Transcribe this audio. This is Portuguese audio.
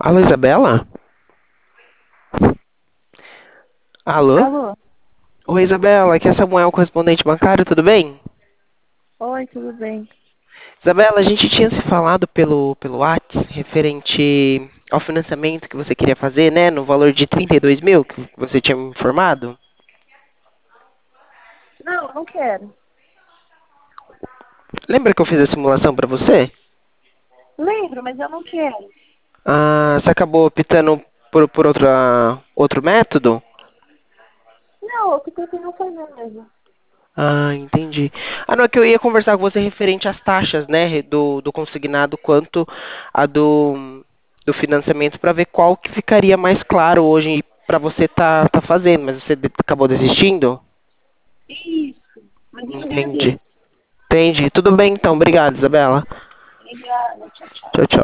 Alô, Isabela? Alô? Alô? Oi, Isabela, aqui é Samuel, correspondente bancário, tudo bem? Oi, tudo bem? Isabela, a gente tinha se falado pelo Whats referente ao financiamento que você queria fazer, né? No valor de 32 mil, que você tinha me informado. Não, não quero. Lembra que eu fiz a simulação para você? Lembro, mas eu não quero. Ah, você acabou optando por outro método? Não, eu fiquei não fazer mesmo. Ah, entendi. Ah, não, é que eu ia conversar com você referente às taxas, né, do consignado quanto a do financiamento para ver qual que ficaria mais claro hoje para você tá fazendo, mas você acabou desistindo? Isso, mas eu Entendi. agradeço. Entendi. Tudo bem então. Obrigado, Isabela. Obrigada, tchau, tchau. Tchau, tchau.